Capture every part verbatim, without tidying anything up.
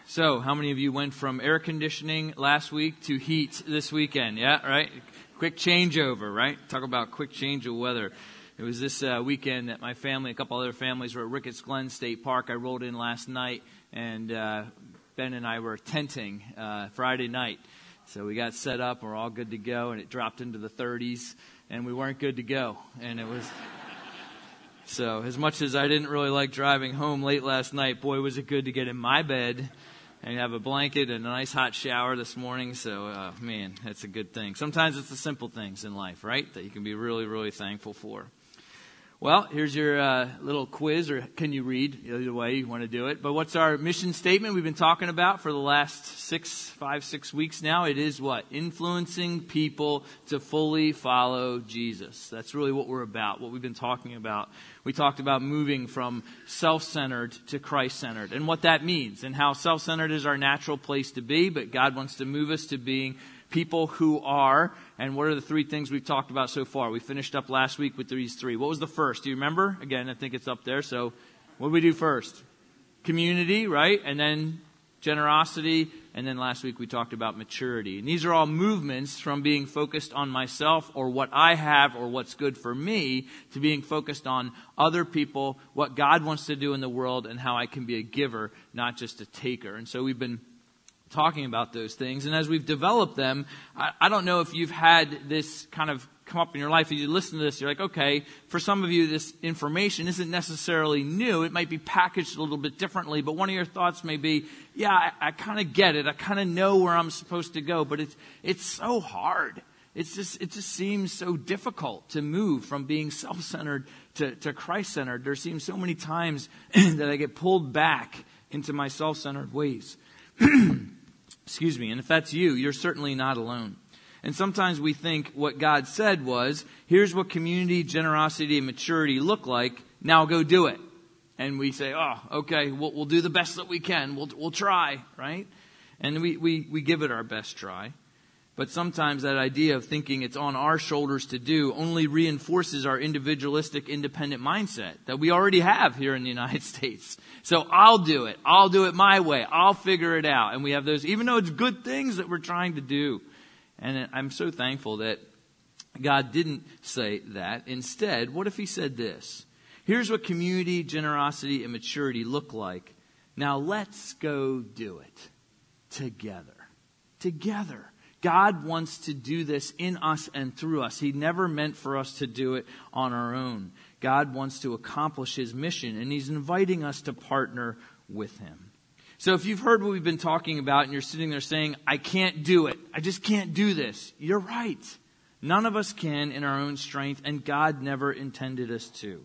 So, how many of you went from air conditioning last week to heat this weekend? Yeah, right? Quick changeover, right? Talk about quick change of weather. It was this uh, weekend that my family, a couple other families were at Ricketts Glen State Park. I rolled in last night, and uh, Ben and I were tenting uh, Friday night. So we got set up, we're all good to go, and it dropped into the thirties, and we weren't good to go. And it was... So, as much as I didn't really like driving home late last night, boy, was it good to get in my bed and have a blanket and a nice hot shower this morning. So, uh, man, that's a good thing. Sometimes it's the simple things in life, right, that you can be really, really thankful for. Well, here's your uh, little quiz, or can you read? Either way you want to do it. But what's our mission statement we've been talking about for the last six, five, six weeks now? It is what? Influencing people to fully follow Jesus. That's really what we're about, what we've been talking about. We talked about moving from self-centered to Christ-centered and what that means and how self-centered is our natural place to be, but God wants to move us to being people who are, and what are the three things we've talked about so far? We finished up last week with these three. What was the first? Do you remember? Again, I think it's up there. So what did we do first? Community, right? And then generosity. And then last week we talked about maturity. And these are all movements from being focused on myself or what I have or what's good for me to being focused on other people, what God wants to do in the world, and how I can be a giver, not just a taker. And so we've been talking about those things. And as we've developed them, I, I don't know if you've had this kind of come up in your life. As you listen to this, you're like, okay, for some of you, this information isn't necessarily new. It might be packaged a little bit differently, but one of your thoughts may be, yeah, I, I kind of get it. I kind of know where I'm supposed to go, but it's, it's so hard. It's just, it just seems so difficult to move from being self-centered to, to Christ-centered. There seems so many times that I get pulled back into my self-centered ways. Excuse me. And if that's you, you're certainly not alone. And sometimes we think what God said was, here's what community, generosity, and maturity look like. Now go do it. And we say, oh, okay, we'll, we'll do the best that we can. We'll, we'll try, right? And we, we, we give it our best try. But sometimes that idea of thinking it's on our shoulders to do only reinforces our individualistic, independent mindset that we already have here in the United States. So I'll do it. I'll do it my way. I'll figure it out. And we have those, even though it's good things that we're trying to do. And I'm so thankful that God didn't say that. Instead, what if He said this? Here's what community, generosity, and maturity look like. Now let's go do it together. Together. God wants to do this in us and through us. He never meant for us to do it on our own. God wants to accomplish His mission, and He's inviting us to partner with Him. So if you've heard what we've been talking about and you're sitting there saying, I can't do it, I just can't do this, you're right. None of us can in our own strength, and God never intended us to.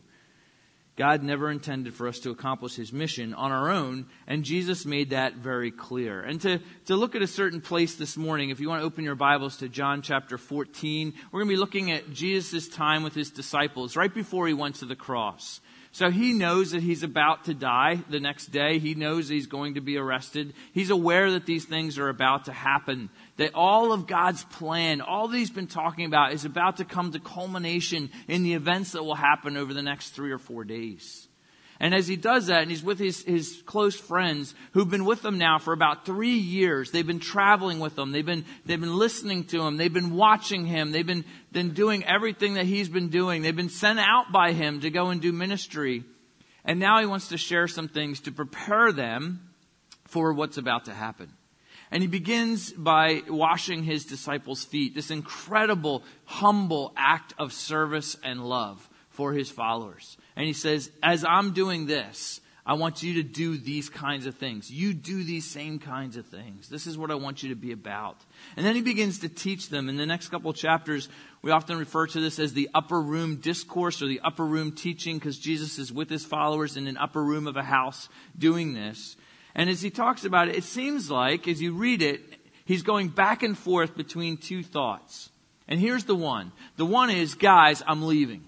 God never intended for us to accomplish His mission on our own, and Jesus made that very clear. And to, to look at a certain place this morning, if you want to open your Bibles to John chapter fourteen, we're going to be looking at Jesus' time with His disciples right before He went to the cross. So He knows that He's about to die the next day. He knows He's going to be arrested. He's aware that these things are about to happen. That all of God's plan, all that He's been talking about, is about to come to culmination in the events that will happen over the next three or four days. And as He does that, and He's with his, his close friends who've been with Him now for about three years. They've been traveling with Him. They've been, they've been listening to Him. They've been watching Him. They've been, been doing everything that He's been doing. They've been sent out by Him to go and do ministry. And now He wants to share some things to prepare them for what's about to happen. And He begins by washing His disciples' feet. This incredible, humble act of service and love for His followers. And He says, as I'm doing this, I want you to do these kinds of things. You do these same kinds of things. This is what I want you to be about. And then He begins to teach them. In the next couple of chapters, we often refer to this as the upper room discourse or the upper room teaching, because Jesus is with His followers in an upper room of a house doing this. And as He talks about it, it seems like, as you read it, He's going back and forth between two thoughts. And here's the one. The one is, guys, I'm leaving.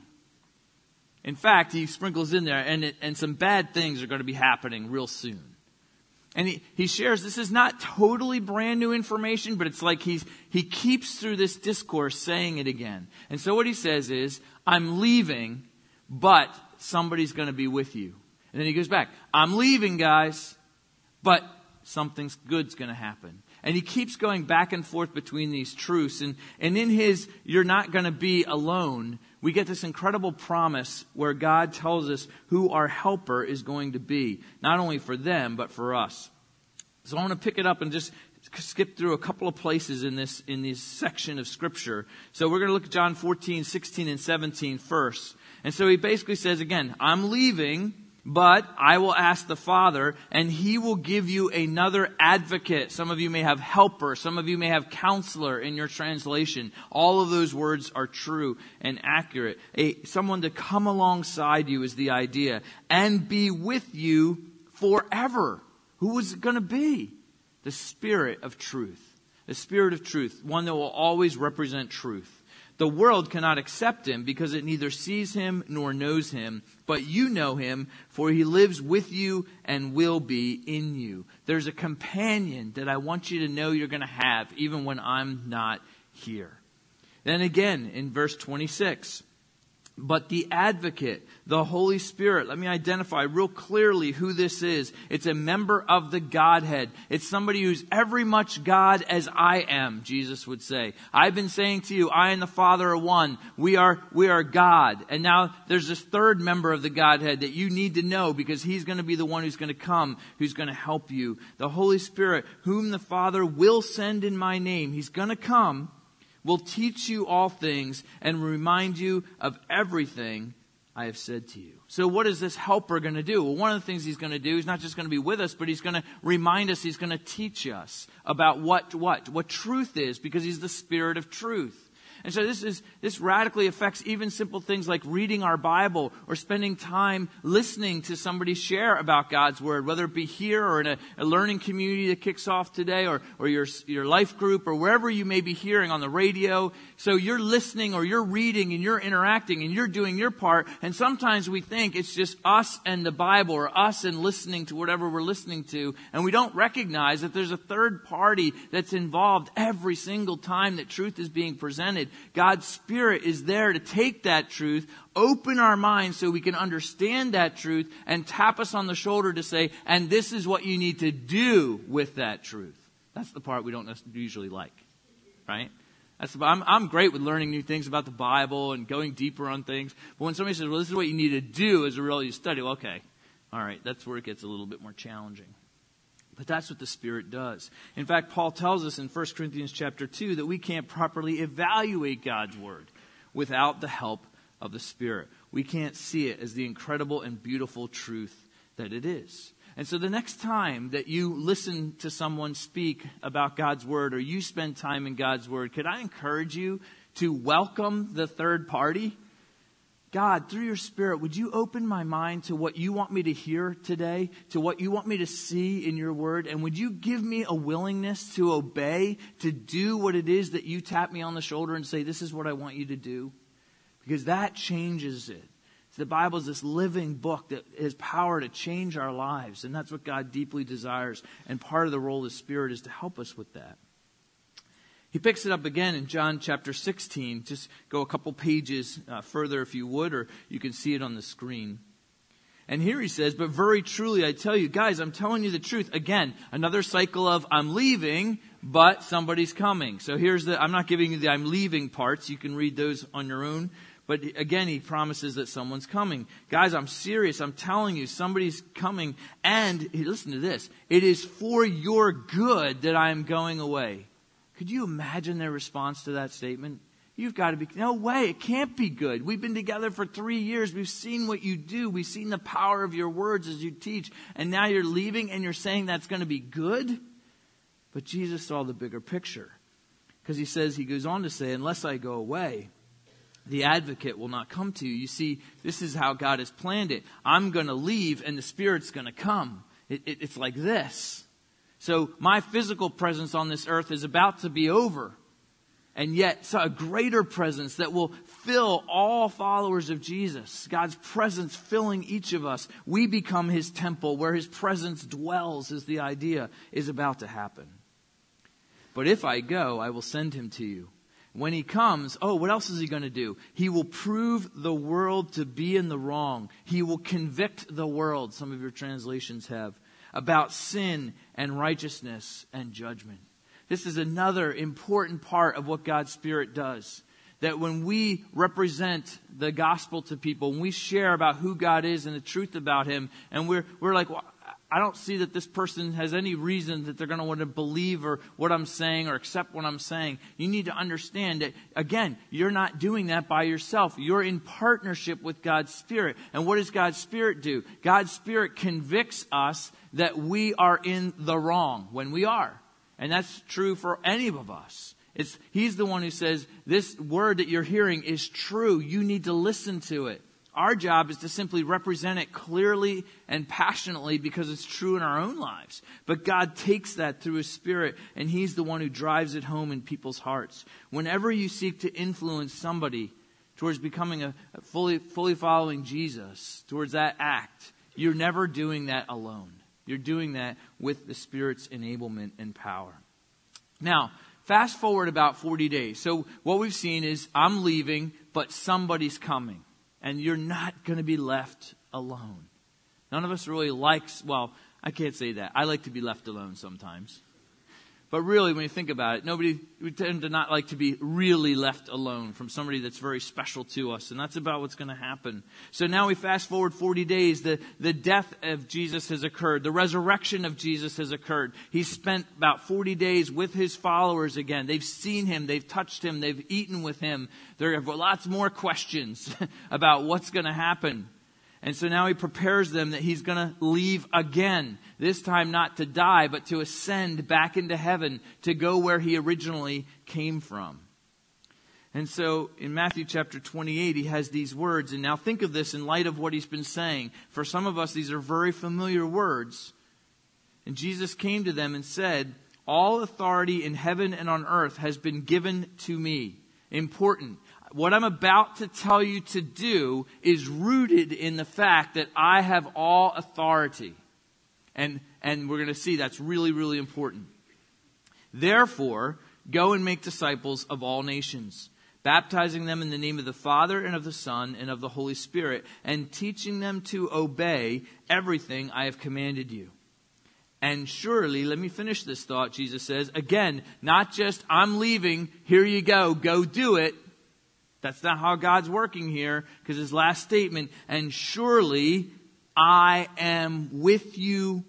In fact, He sprinkles in there, and it, and some bad things are going to be happening real soon. And he, he shares, this is not totally brand new information, but it's like he's, he keeps through this discourse saying it again. And so what He says is, I'm leaving, but somebody's going to be with you. And then He goes back, I'm leaving, guys, but something good's going to happen. And he keeps going back and forth between these truths. And, and in his, you're not going to be alone, we get this incredible promise where God tells us who our helper is going to be. Not only for them, but for us. So I want to pick it up and just skip through a couple of places in this, in this section of Scripture. So we're going to look at John fourteen, sixteen, and seventeen first. And so he basically says again, I'm leaving, but I will ask the Father, and He will give you another advocate. Some of you may have helper. Some of you may have counselor in your translation. All of those words are true and accurate. A, someone to come alongside you is the idea, and be with you forever. Who is it going to be? The Spirit of truth. The Spirit of truth. One that will always represent truth. The world cannot accept Him because it neither sees Him nor knows Him. But you know Him, for He lives with you and will be in you. There's a companion that I want you to know you're going to have even when I'm not here. Then again in verse twenty-six. But the advocate, the Holy Spirit, let me identify real clearly who this is. It's a member of the Godhead. It's somebody who's every much God as I am, Jesus would say. I've been saying to you, I and the Father are one. We are, we are God. And now there's this third member of the Godhead that you need to know because He's going to be the one who's going to come, who's going to help you. The Holy Spirit, whom the Father will send in my name. He's going to come. Will teach you all things and remind you of everything I have said to you. So what is this helper going to do? Well, one of the things He's going to do, He's not just going to be with us, but He's going to remind us, He's going to teach us about what, what, what truth is, because He's the Spirit of truth. And so this is this radically affects even simple things like reading our Bible or spending time listening to somebody share about God's Word, whether it be here or in a, a learning community that kicks off today, or, or your, your life group, or wherever you may be hearing on the radio. So you're listening or you're reading and you're interacting and you're doing your part. And sometimes we think it's just us and the Bible, or us and listening to whatever we're listening to. And we don't recognize that there's a third party that's involved every single time that truth is being presented. God's Spirit is there to take that truth, open our minds so we can understand that truth, and tap us on the shoulder to say, and this is what you need to do with that truth. That's the part we don't usually like, right? That's the, I'm, I'm great with learning new things about the Bible and going deeper on things. But when somebody says, well, this is what you need to do as a real study, well, okay, all right, that's where it gets a little bit more challenging. But that's what the Spirit does. In fact, Paul tells us in First Corinthians chapter two that we can't properly evaluate God's Word without the help of the Spirit. We can't see it as the incredible and beautiful truth that it is. And so the next time that you listen to someone speak about God's Word, or you spend time in God's Word, could I encourage you to welcome the third party? God, through your Spirit, would you open my mind to what you want me to hear today, to what you want me to see in your Word, and would you give me a willingness to obey, to do what it is that you tap me on the shoulder and say, this is what I want you to do? Because that changes it. The Bible is this living book that has power to change our lives, and that's what God deeply desires, and part of the role of the Spirit is to help us with that. He picks it up again in John chapter sixteen. Just go a couple pages uh, further if you would, or you can see it on the screen. And here he says, but very truly I tell you, guys, I'm telling you the truth. Again, another cycle of I'm leaving, but somebody's coming. So here's the, I'm not giving you the I'm leaving parts. You can read those on your own. But again, he promises that someone's coming. Guys, I'm serious. I'm telling you, somebody's coming. And listen to this. It is for your good that I am going away. Could you imagine their response to that statement? You've got to be, no way, it can't be good. We've been together for three years. We've seen what you do. We've seen the power of your words as you teach. And now you're leaving and you're saying that's going to be good? But Jesus saw the bigger picture. Because he says, he goes on to say, unless I go away, the advocate will not come to you. You see, this is how God has planned it. I'm going to leave and the Spirit's going to come. It, it, it's like this. So my physical presence on this earth is about to be over. And yet a greater presence that will fill all followers of Jesus. God's presence filling each of us. We become His temple where His presence dwells, is the idea, is about to happen. But if I go, I will send Him to you. When He comes, oh, what else is He going to do? He will prove the world to be in the wrong. He will convict the world, some of your translations have, about sin and righteousness and judgment. This is another important part of what God's Spirit does. That when we represent the gospel to people, when we share about who God is and the truth about Him, and we're we're like, well, I don't see that this person has any reason that they're going to want to believe or what I'm saying or accept what I'm saying. You need to understand that, again, you're not doing that by yourself. You're in partnership with God's Spirit. And what does God's Spirit do? God's Spirit convicts us that we are in the wrong when we are. And that's true for any of us. It's, he's the one who says, this word that you're hearing is true. You need to listen to it. Our job is to simply represent it clearly and passionately because it's true in our own lives. But God takes that through His Spirit, and He's the one who drives it home in people's hearts. Whenever you seek to influence somebody towards becoming a fully, fully following Jesus, towards that act, you're never doing that alone. You're doing that with the Spirit's enablement and power. Now, fast forward about forty days. So what we've seen is I'm leaving, but somebody's coming. And you're not going to be left alone. None of us really likes, well, I can't say that. I like to be left alone sometimes. But really, when you think about it, nobody, we tend to not like to be really left alone from somebody that's very special to us. And that's about what's going to happen. So now we fast forward forty days. The, the death of Jesus has occurred. The resurrection of Jesus has occurred. He's spent about forty days with His followers again. They've seen Him. They've touched Him. They've eaten with Him. There are lots more questions about what's going to happen. And so now He prepares them that He's going to leave again. This time not to die, but to ascend back into heaven to go where He originally came from. And so in Matthew chapter twenty-eight, He has these words. And now think of this in light of what He's been saying. For some of us, these are very familiar words. And Jesus came to them and said, all authority in heaven and on earth has been given to me. Important. What I'm about to tell you to do is rooted in the fact that I have all authority. And, and we're going to see that's really, really important. Therefore, go and make disciples of all nations, baptizing them in the name of the Father and of the Son and of the Holy Spirit, and teaching them to obey everything I have commanded you. And surely, let me finish this thought, Jesus says, again, not just I'm leaving, here you go, go do it. That's not how God's working here, because His last statement, and surely I am with you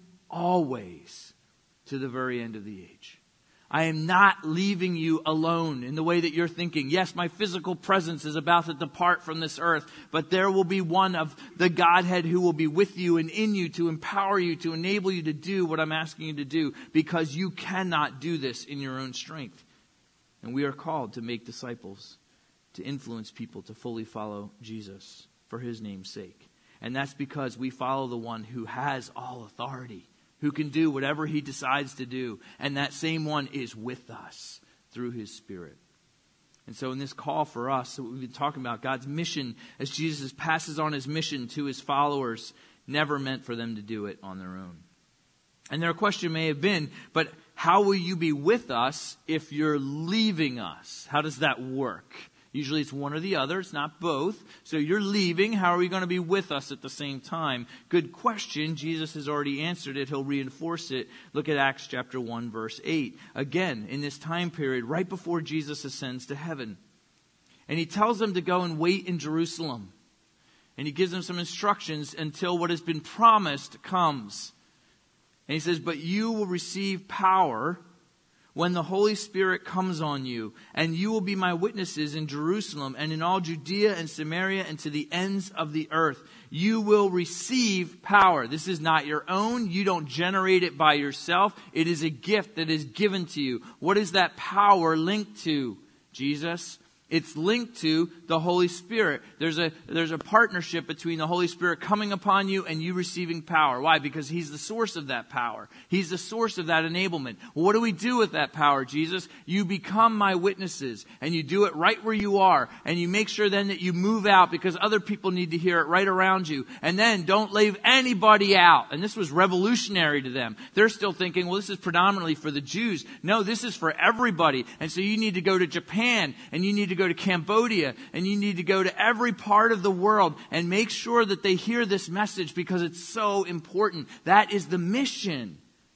always to the very end of the age. I am not leaving you alone in the way that you're thinking. Yes, my physical presence is about to depart from this earth, but there will be one of the Godhead who will be with you and in you to empower you, to enable you to do what I'm asking you to do, because you cannot do this in your own strength. And we are called to make disciples, to influence people to fully follow Jesus for His name's sake. And that's because we follow the one who has all authority, who can do whatever He decides to do. And that same one is with us through His Spirit. And so in this call for us, what we've been talking about, God's mission as Jesus passes on His mission to His followers, never meant for them to do it on their own. And their question may have been, but how will you be with us if you're leaving us? How does that work? Usually it's one or the other. It's not both. So you're leaving. How are you going to be with us at the same time? Good question. Jesus has already answered it. He'll reinforce it. Look at Acts chapter one, verse eight. Again, in this time period, right before Jesus ascends to heaven. And He tells them to go and wait in Jerusalem. And He gives them some instructions until what has been promised comes. And He says, but you will receive power when the Holy Spirit comes on you, and you will be my witnesses in Jerusalem and in all Judea and Samaria and to the ends of the earth. You will receive power. This is not your own. You don't generate it by yourself. It is a gift that is given to you. What is that power linked to? Jesus. It's linked to the Holy Spirit. There's a, there's a partnership between the Holy Spirit coming upon you and you receiving power. Why? Because He's the source of that power. He's the source of that enablement. Well, what do we do with that power, Jesus? You become my witnesses, and you do it right where you are. And you make sure then that you move out because other people need to hear it right around you. And then don't leave anybody out. And this was revolutionary to them. They're still thinking, well, this is predominantly for the Jews. No, this is for everybody. And so you need to go to Japan, and you need to go to Cambodia, and you need to go to every part of the world and make sure that they hear this message because it's so important. That is the mission,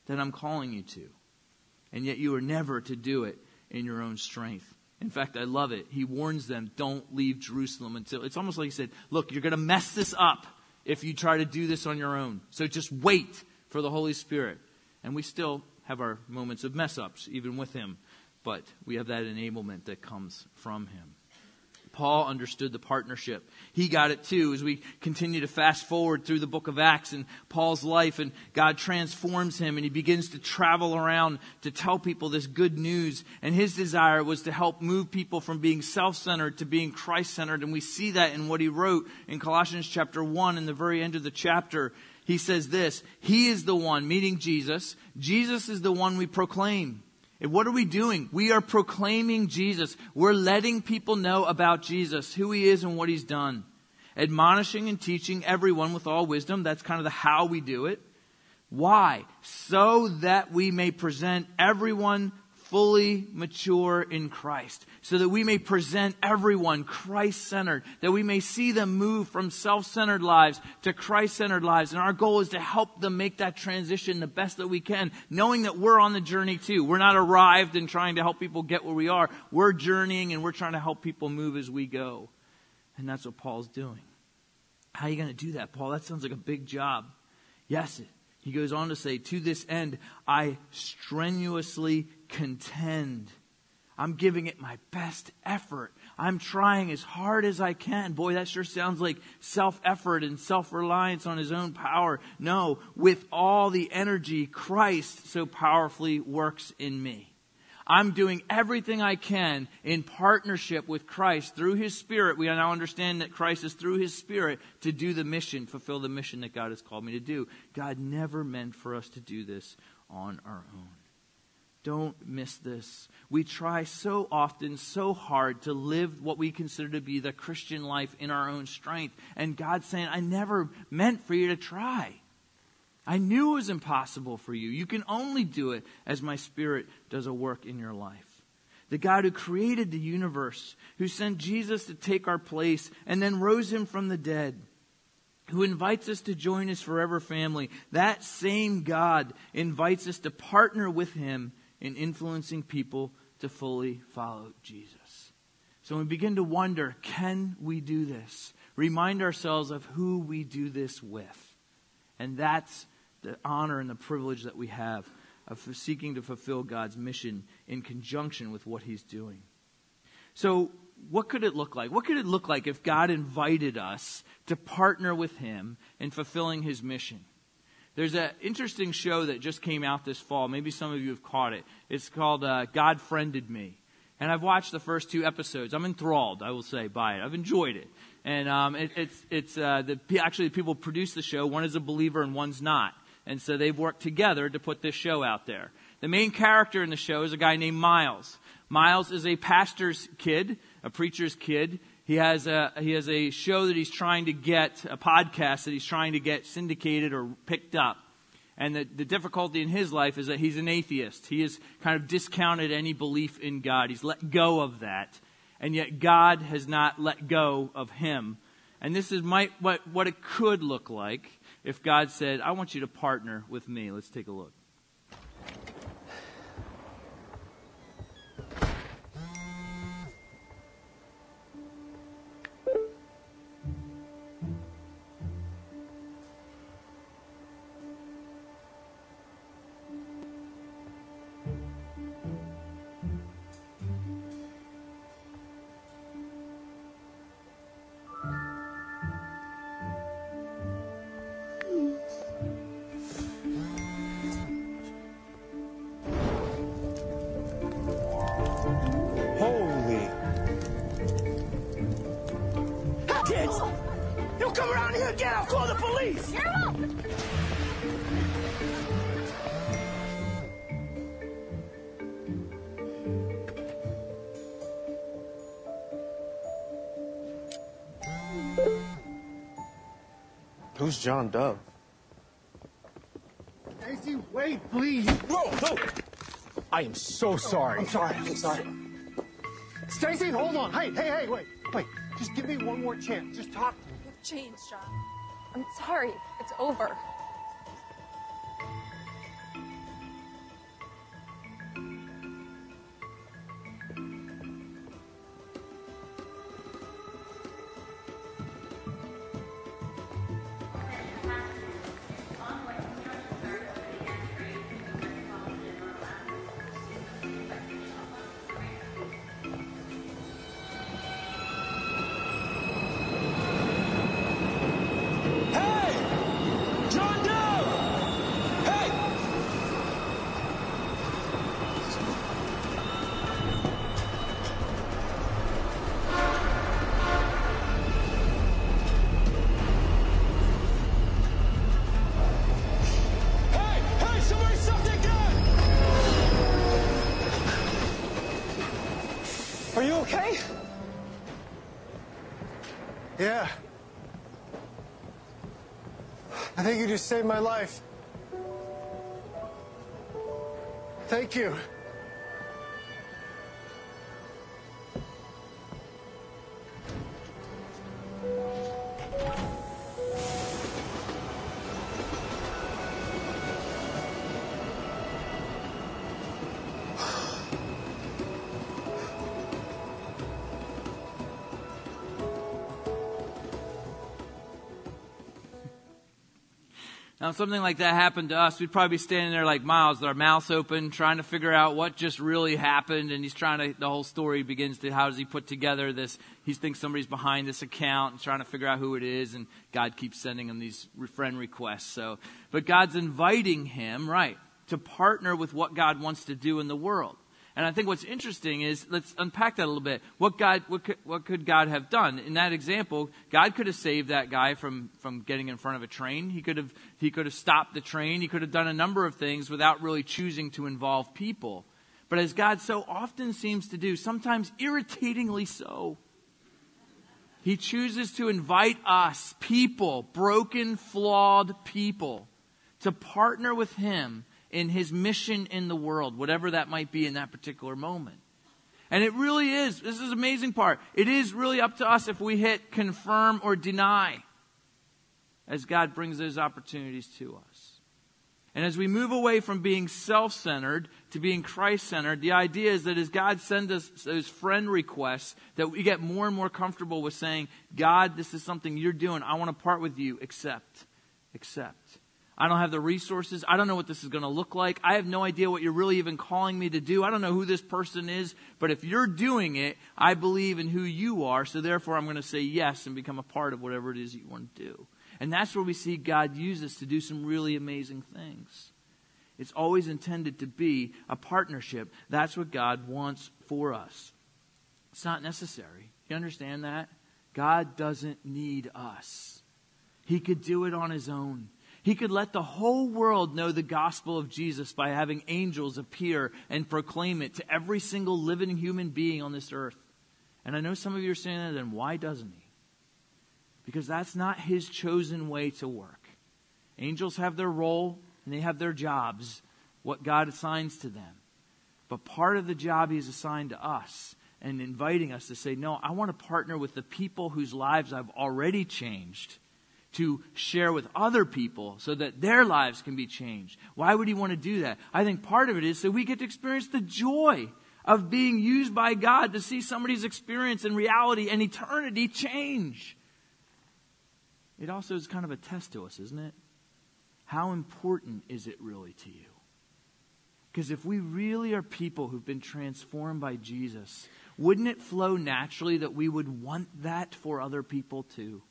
that I'm calling you to. And yet you are never to do it in your own strength. In fact, I love it. He warns them, don't leave Jerusalem until, it's almost like he said, look, you're going to mess this up if you try to do this on your own. So just wait for the Holy Spirit. And we still have our moments of mess ups, even with him. But we have that enablement that comes from him. Paul understood the partnership. He got it too as we continue to fast forward through the book of Acts and Paul's life, and God transforms him and he begins to travel around to tell people this good news. And his desire was to help move people from being self-centered to being Christ-centered. And we see that in what he wrote in Colossians chapter one, in the very end of the chapter. He says this, he is the one, meaning Jesus. Jesus is the one we proclaim. And what are we doing? We are proclaiming Jesus. We're letting people know about Jesus, who he is and what he's done. Admonishing and teaching everyone with all wisdom. That's kind of the how we do it. Why? So that we may present everyone fully mature in Christ. So that we may present everyone Christ-centered. That we may see them move from self-centered lives to Christ-centered lives. And our goal is to help them make that transition the best that we can. Knowing that we're on the journey too. We're not arrived and trying to help people get where we are. We're journeying and we're trying to help people move as we go. And that's what Paul's doing. How are you going to do that, Paul? That sounds like a big job. Yes, he goes on to say, to this end, I strenuously contend. I'm giving it my best effort. I'm trying as hard as I can. Boy, that sure sounds like self-effort and self-reliance on his own power. No, with all the energy Christ so powerfully works in me. I'm doing everything I can in partnership with Christ through his Spirit. We now understand that Christ is through his Spirit to do the mission, fulfill the mission that God has called me to do. God never meant for us to do this on our own. Don't miss this. We try so often, so hard to live what we consider to be the Christian life in our own strength. And God's saying, I never meant for you to try. I knew it was impossible for you. You can only do it as my Spirit does a work in your life. The God who created the universe, who sent Jesus to take our place and then rose him from the dead, who invites us to join his forever family, that same God invites us to partner with him in influencing people to fully follow Jesus. So when we begin to wonder, can we do this? Remind ourselves of who we do this with. And that's the honor and the privilege that we have of seeking to fulfill God's mission in conjunction with what he's doing. So what could it look like? What could it look like if God invited us to partner with him in fulfilling his mission? There's an interesting show that just came out this fall. Maybe some of you have caught it. It's called uh, God Friended Me. And I've watched the first two episodes. I'm enthralled, I will say, by it. I've enjoyed it. And um, it, it's it's uh, the actually the people who produce the show. One is a believer and one's not. And so they've worked together to put this show out there. The main character in the show is a guy named Miles. Miles is a pastor's kid, a preacher's kid. He has a he has a show that he's trying to get, a podcast that he's trying to get syndicated or picked up. And the, the difficulty in his life is that he's an atheist. He has kind of discounted any belief in God. He's let go of that. And yet God has not let go of him. And this is might, what, what it could look like if God said, I want you to partner with me. Let's take a look. Come around here again, I'll call the police! You're up! Who's John Dove? Stacy, wait, please. Whoa, whoa! I am so sorry. I'm sorry, I'm sorry. Stacy, hold on. Hey, hey, hey, wait, wait. Just give me one more chance. Just talk to me. You've changed, John. I'm sorry. It's over. Are you okay? Yeah. I think you just saved my life. Thank you. Now, if something like that happened to us, we'd probably be standing there like Miles with our mouths open, trying to figure out what just really happened. And he's trying to, the whole story begins to, how does he put together this? He thinks somebody's behind this account and trying to figure out who it is. And God keeps sending him these friend requests. So, but God's inviting him, right, to partner with what God wants to do in the world. And I think what's interesting is, let's unpack that a little bit. What God, what could, what could God have done? In that example, God could have saved that guy from, from getting in front of a train. He could have, he could have stopped the train. He could have done a number of things without really choosing to involve people. But as God so often seems to do, sometimes irritatingly so, He chooses to invite us, people, broken, flawed people, to partner with Him in His mission in the world, whatever that might be in that particular moment. And it really is, this is the amazing part, it is really up to us if we hit confirm or deny as God brings those opportunities to us. And as we move away from being self-centered to being Christ-centered, the idea is that as God sends us those friend requests, that we get more and more comfortable with saying, God, this is something you're doing, I want to part with you, accept, accept. I don't have the resources. I don't know what this is going to look like. I have no idea what you're really even calling me to do. I don't know who this person is. But if you're doing it, I believe in who you are. So therefore, I'm going to say yes and become a part of whatever it is you want to do. And that's where we see God use us to do some really amazing things. It's always intended to be a partnership. That's what God wants for us. It's not necessary. You understand that? God doesn't need us. He could do it on His own. He could let the whole world know the gospel of Jesus by having angels appear and proclaim it to every single living human being on this earth. And I know some of you are saying that, then why doesn't He? Because that's not His chosen way to work. Angels have their role and they have their jobs, what God assigns to them. But part of the job He's assigned to us and inviting us to say, no, I want to partner with the people whose lives I've already changed, to share with other people so that their lives can be changed. Why would He want to do that? I think part of it is so we get to experience the joy of being used by God to see somebody's experience and reality and eternity change. It also is kind of a test to us, isn't it? How important is it really to you? Because if we really are people who've been transformed by Jesus, wouldn't it flow naturally that we would want that for other people too?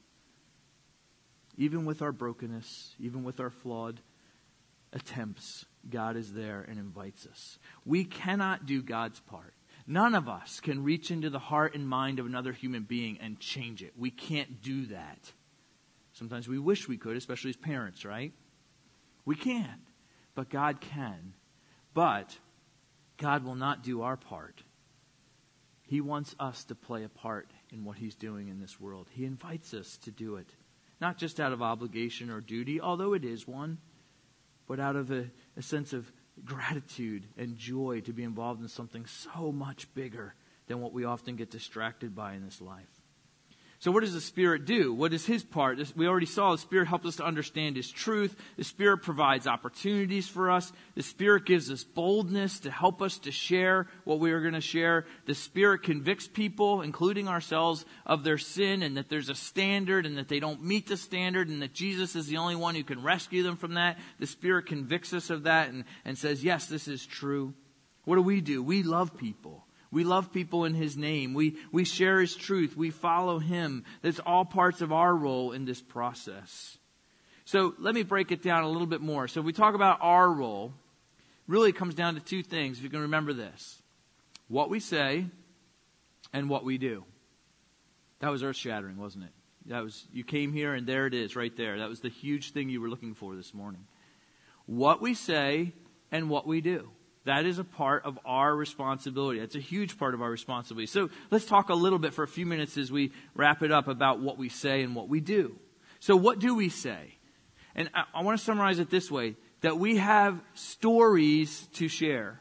Even with our brokenness, even with our flawed attempts, God is there and invites us. We cannot do God's part. None of us can reach into the heart and mind of another human being and change it. We can't do that. Sometimes we wish we could, especially as parents, right? We can't. But God can. But God will not do our part. He wants us to play a part in what He's doing in this world. He invites us to do it. Not just out of obligation or duty, although it is one, but out of a, a sense of gratitude and joy to be involved in something so much bigger than what we often get distracted by in this life. So what does the Spirit do? What is His part? We already saw the Spirit helps us to understand His truth. The Spirit provides opportunities for us. The Spirit gives us boldness to help us to share what we are going to share. The Spirit convicts people, including ourselves, of their sin and that there's a standard and that they don't meet the standard and that Jesus is the only one who can rescue them from that. The Spirit convicts us of that and, and says, yes, this is true. What do we do? We love people. We love people in His name. We, we share His truth. We follow Him. That's all parts of our role in this process. So let me break it down a little bit more. So if we talk about our role, really it comes down to two things, if you can remember this. What we say and what we do. That was earth-shattering, wasn't it? That was, you came here and there it is right there. That was the huge thing you were looking for this morning. What we say and what we do. That is a part of our responsibility. That's a huge part of our responsibility. So let's talk a little bit for a few minutes as we wrap it up about what we say and what we do. So what do we say? And I, I want to summarize it this way, that we have stories to share.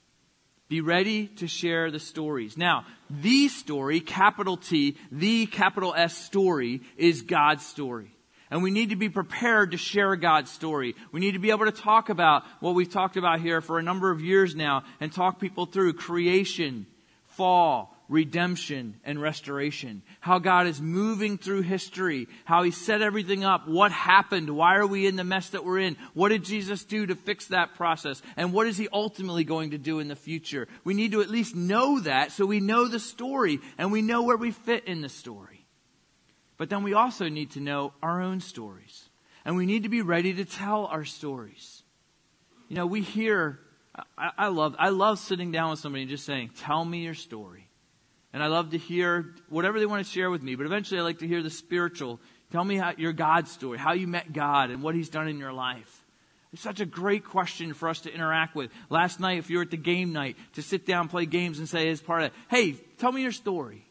Be ready to share the stories. Now, the story, capital T, the capital S story, is God's story. And we need to be prepared to share God's story. We need to be able to talk about what we've talked about here for a number of years now and talk people through creation, fall, redemption, and restoration. How God is moving through history. How He set everything up. What happened? Why are we in the mess that we're in? What did Jesus do to fix that process? And what is He ultimately going to do in the future? We need to at least know that so we know the story and we know where we fit in the story. But then we also need to know our own stories. And we need to be ready to tell our stories. You know, we hear, I, I love I love sitting down with somebody and just saying, tell me your story. And I love to hear whatever they want to share with me. But eventually I like to hear the spiritual. Tell me how, your God story, how you met God and what He's done in your life. It's such a great question for us to interact with. Last night, if you were at the game night, to sit down, play games and say as part of it, hey, tell me your story.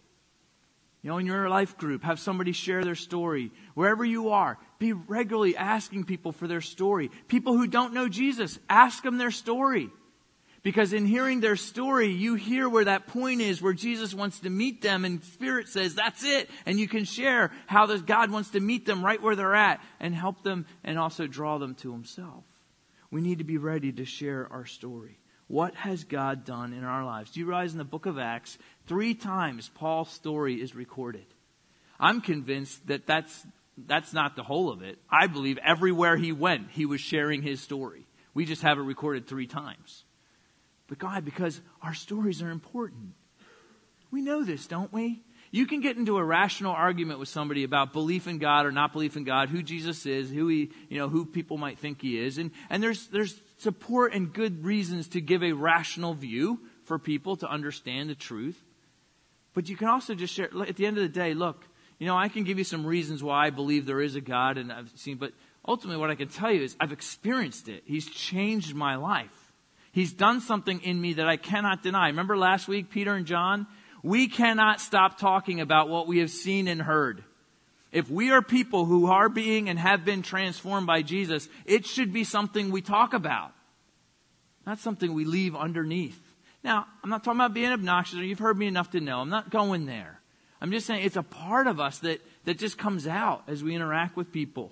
You know, in your life group, have somebody share their story. Wherever you are, be regularly asking people for their story. People who don't know Jesus, ask them their story. Because in hearing their story, you hear where that point is, where Jesus wants to meet them, and Spirit says, that's it. And you can share how this God wants to meet them right where they're at and help them and also draw them to Himself. We need to be ready to share our story. What has God done in our lives? Do you realize in the book of Acts, three times Paul's story is recorded? I'm convinced that that's, that's not the whole of it. I believe everywhere he went, he was sharing his story. We just have it recorded three times. But God, because our stories are important. We know this, don't we? You can get into a rational argument with somebody about belief in God or not belief in God, who Jesus is, who he, you know, who people might think He is. And, and there's, there's support and good reasons to give a rational view for people to understand the truth. But you can also just share, at the end of the day, look, you know, I can give you some reasons why I believe there is a God and I've seen, but ultimately what I can tell you is I've experienced it. He's changed my life. He's done something in me that I cannot deny. Remember last week, Peter and John? We cannot stop talking about what we have seen and heard. If we are people who are being and have been transformed by Jesus, it should be something we talk about, not something we leave underneath. Now, I'm not talking about being obnoxious, or you've heard me enough to know. I'm not going there. I'm just saying it's a part of us that, that just comes out as we interact with people.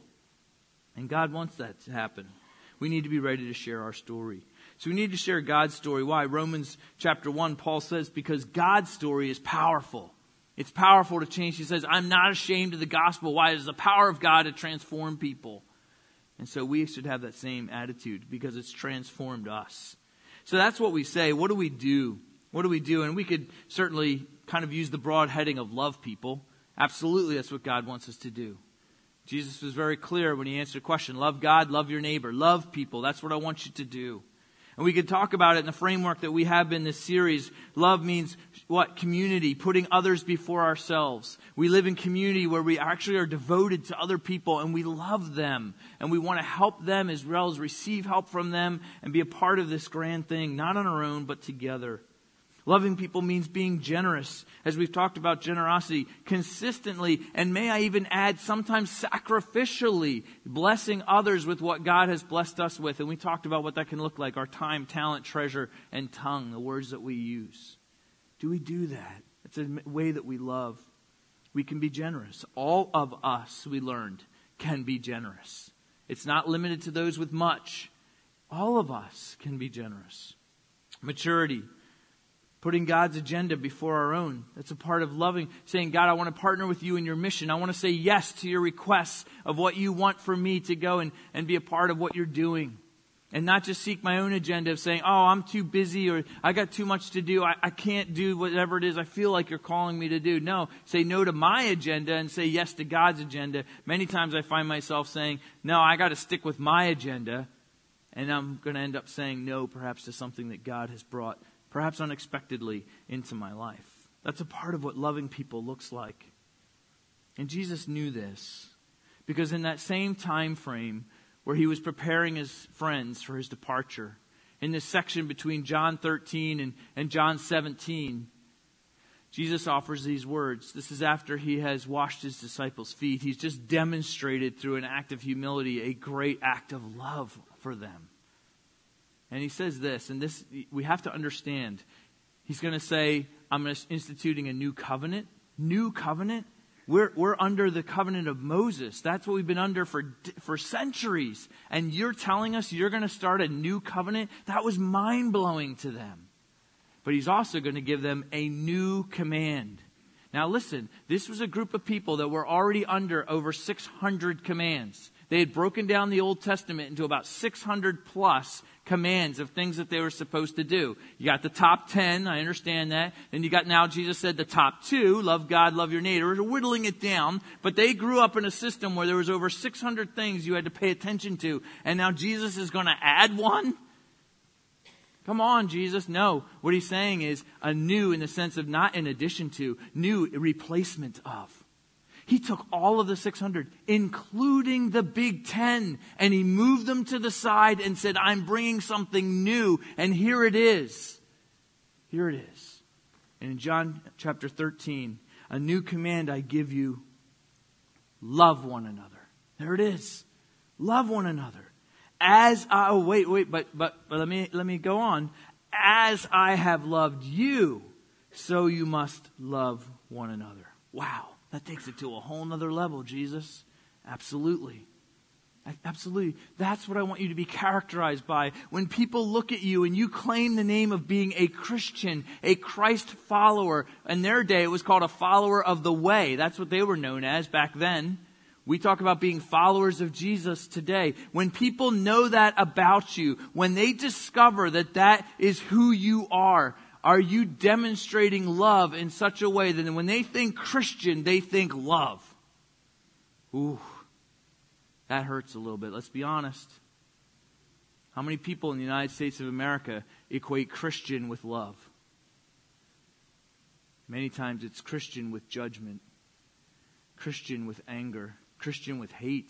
And God wants that to happen. We need to be ready to share our story. So we need to share God's story. Why? Romans chapter one, Paul says, because God's story is powerful. It's powerful to change. He says, I'm not ashamed of the gospel. Why? It is the power of God to transform people. And so we should have that same attitude because it's transformed us. So that's what we say. What do we do? What do we do? And we could certainly kind of use the broad heading of love people. Absolutely, that's what God wants us to do. Jesus was very clear when He answered the question, love God, love your neighbor, love people. That's what I want you to do. And we could talk about it in the framework that we have in this series. Love means what? Community, putting others before ourselves. We live in community where we actually are devoted to other people and we love them. And we want to help them as well as receive help from them and be a part of this grand thing, not on our own, but together. Loving people means being generous, as we've talked about generosity, consistently, and may I even add, sometimes sacrificially, blessing others with what God has blessed us with. And we talked about what that can look like, our time, talent, treasure, and tongue, the words that we use. Do we do that? It's a way that we love. We can be generous. All of us, we learned, can be generous. It's not limited to those with much. All of us can be generous. Maturity. Putting God's agenda before our own. That's a part of loving, saying, God, I want to partner with you in your mission. I want to say yes to your requests of what you want for me to go and, and be a part of what you're doing. And not just seek my own agenda of saying, oh, I'm too busy or I got too much to do. I, I can't do whatever it is I feel like you're calling me to do. No, say no to my agenda and say yes to God's agenda. Many times I find myself saying, no, I got to stick with my agenda. And I'm going to end up saying no perhaps to something that God has brought perhaps unexpectedly into my life. That's a part of what loving people looks like. And Jesus knew this because in that same time frame where He was preparing His friends for His departure, In this section between John thirteen and, and John seventeen, Jesus offers these words. This is after he has washed his disciples' feet. He's just demonstrated through an act of humility a great act of love for them. And he says this, and this we have to understand. He's going to say, I'm instituting a new covenant. New covenant? We're, we're under the covenant of Moses. That's what we've been under for, for centuries. And you're telling us you're going to start a new covenant? That was mind-blowing to them. But he's also going to give them a new command. Now listen, this was a group of people that were already under over six hundred commands. They had broken down the Old Testament into about six hundred plus commands of things that they were supposed to do. You got the top ten, I understand that. Then you got, now Jesus said the top two, love God, love your neighbor. We're whittling it down. But they grew up in a system where there was over six hundred things you had to pay attention to. And now Jesus is going to add one? Come on, Jesus. No. What he's saying is a new in the sense of not in addition to, new replacement of. He took all of the six hundred, including the Big Ten, and he moved them to the side and said, I'm bringing something new, and here it is. Here it is. And in John chapter thirteen, a new command I give you, love one another. There it is. Love one another. As I, oh wait, wait, but, but, but let me, let me go on. As I have loved you, so you must love one another. Wow. That takes it to a whole nother level, Jesus. Absolutely. Absolutely. That's what I want you to be characterized by. When people look at you and you claim the name of being a Christian, a Christ follower. In their day, it was called a follower of the way. That's what they were known as back then. We talk about being followers of Jesus today. When people know that about you, when they discover that that is who you are, are you demonstrating love in such a way that when they think Christian, they think love? Ooh, that hurts a little bit. Let's be honest. How many people in the United States of America equate Christian with love? Many times it's Christian with judgment, Christian with anger, Christian with hate,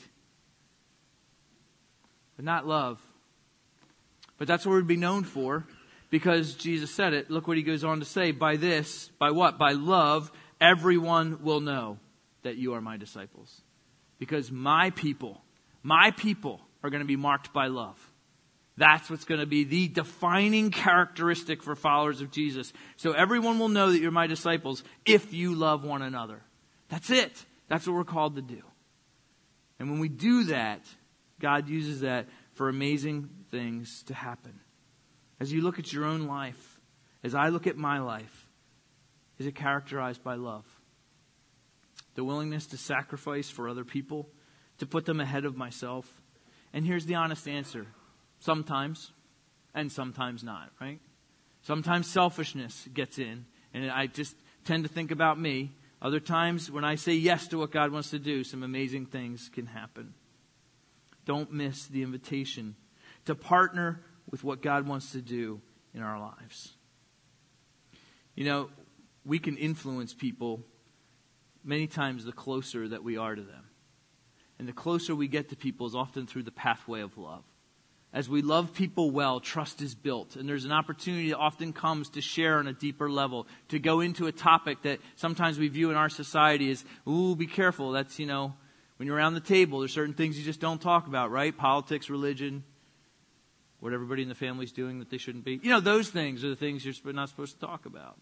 but not love. But that's what we'd be known for. Because Jesus said it, look what he goes on to say. By this, by what? By love, everyone will know that you are my disciples. Because my people, my people are going to be marked by love. That's what's going to be the defining characteristic for followers of Jesus. So everyone will know that you're my disciples if you love one another. That's it. That's what we're called to do. And when we do that, God uses that for amazing things to happen. As you look at your own life, as I look at my life, is it characterized by love? The willingness to sacrifice for other people, to put them ahead of myself. And here's the honest answer. Sometimes, and sometimes not, right? Sometimes selfishness gets in, and I just tend to think about me. Other times, when I say yes to what God wants to do, some amazing things can happen. Don't miss the invitation to partner with what God wants to do in our lives. You know, we can influence people many times the closer that we are to them. And the closer we get to people is often through the pathway of love. As we love people well, trust is built. And there's an opportunity that often comes to share on a deeper level, to go into a topic that sometimes we view in our society as, ooh, be careful. That's, you know, when you're around the table, there's certain things you just don't talk about, right? Politics, religion, what everybody in the family's doing that they shouldn't be. You know, those things are the things you're not supposed to talk about.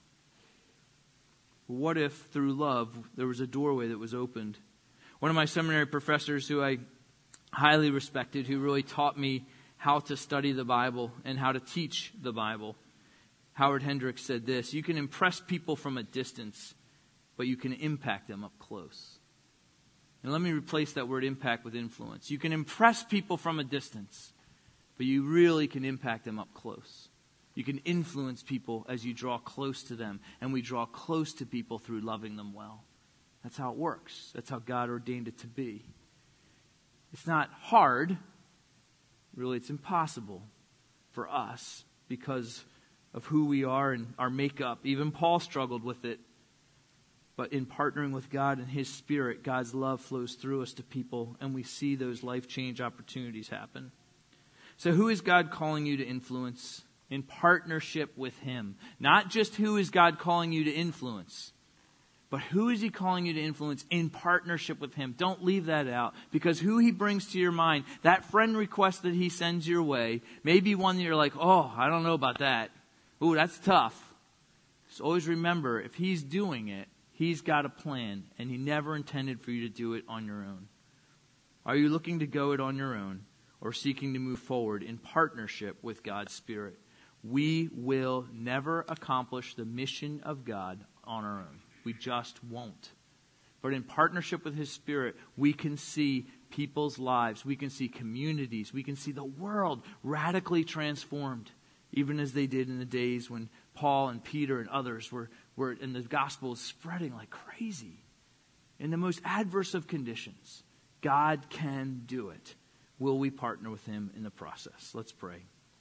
What if through love there was a doorway that was opened? One of my seminary professors who I highly respected, who really taught me how to study the Bible and how to teach the Bible, Howard Hendricks said this: you can impress people from a distance, but you can impact them up close. And let me replace that word impact with influence. You can impress people from a distance, but you really can impact them up close. You can influence people as you draw close to them. And we draw close to people through loving them well. That's how it works. That's how God ordained it to be. It's not hard. Really, it's impossible for us because of who we are and our makeup. Even Paul struggled with it. But in partnering with God and His Spirit, God's love flows through us to people. And we see those life change opportunities happen. So who is God calling you to influence in partnership with Him? Not just who is God calling you to influence, but who is He calling you to influence in partnership with Him? Don't leave that out, because who He brings to your mind, that friend request that He sends your way, may be one that you're like, oh, I don't know about that. Ooh, that's tough. Just always remember, if He's doing it, He's got a plan, and He never intended for you to do it on your own. Are you looking to go it on your own, or seeking to move forward in partnership with God's Spirit? We will never accomplish the mission of God on our own. We just won't. But in partnership with His Spirit, we can see people's lives. We can see communities. We can see the world radically transformed, even as they did in the days when Paul and Peter and others were, were in the gospel was spreading like crazy. In the most adverse of conditions, God can do it. Will we partner with Him in the process? Let's pray.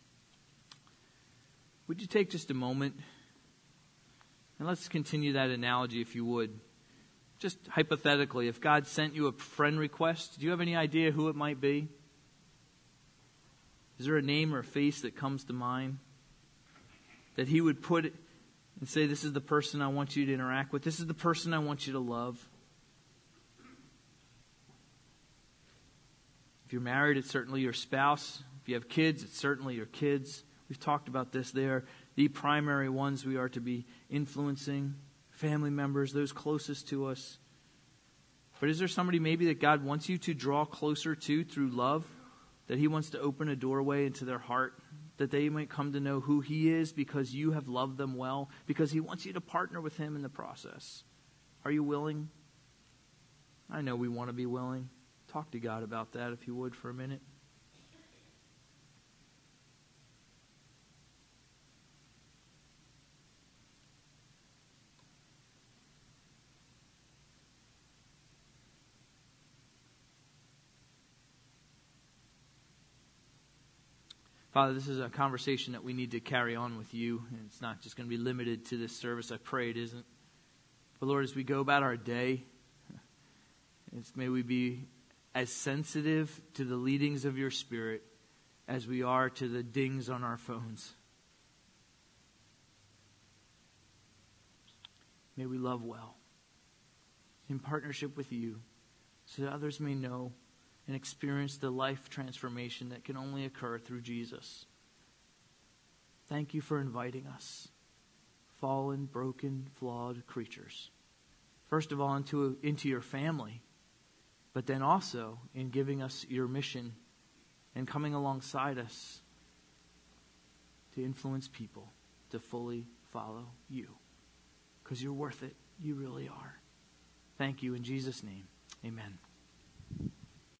Would you take just a moment and let's continue that analogy, if you would. Just hypothetically, if God sent you a friend request, do you have any idea who it might be? Is there a name or a face that comes to mind that He would put it and say, this is the person I want you to interact with. This is the person I want you to love. If you're married, it's certainly your spouse. If you have kids, it's certainly your kids. We've talked about this. They are the primary ones we are to be influencing. Family members, those closest to us. But is there somebody maybe that God wants you to draw closer to through love? That He wants to open a doorway into their heart? That they might come to know who He is because you have loved them well? Because He wants you to partner with Him in the process. Are you willing? I know we want to be willing. Talk to God about that, if you would, for a minute. Father, this is a conversation that we need to carry on with You. And it's not just going to be limited to this service. I pray it isn't. But Lord, as we go about our day, may we be as sensitive to the leadings of Your Spirit as we are to the dings on our phones. May we love well in partnership with You, so that others may know and experience the life transformation that can only occur through Jesus. Thank You for inviting us, fallen, broken, flawed creatures, first of all into, into Your family, but then also in giving us Your mission and coming alongside us to influence people to fully follow You. Because You're worth it. You really are. Thank You in Jesus' name. Amen.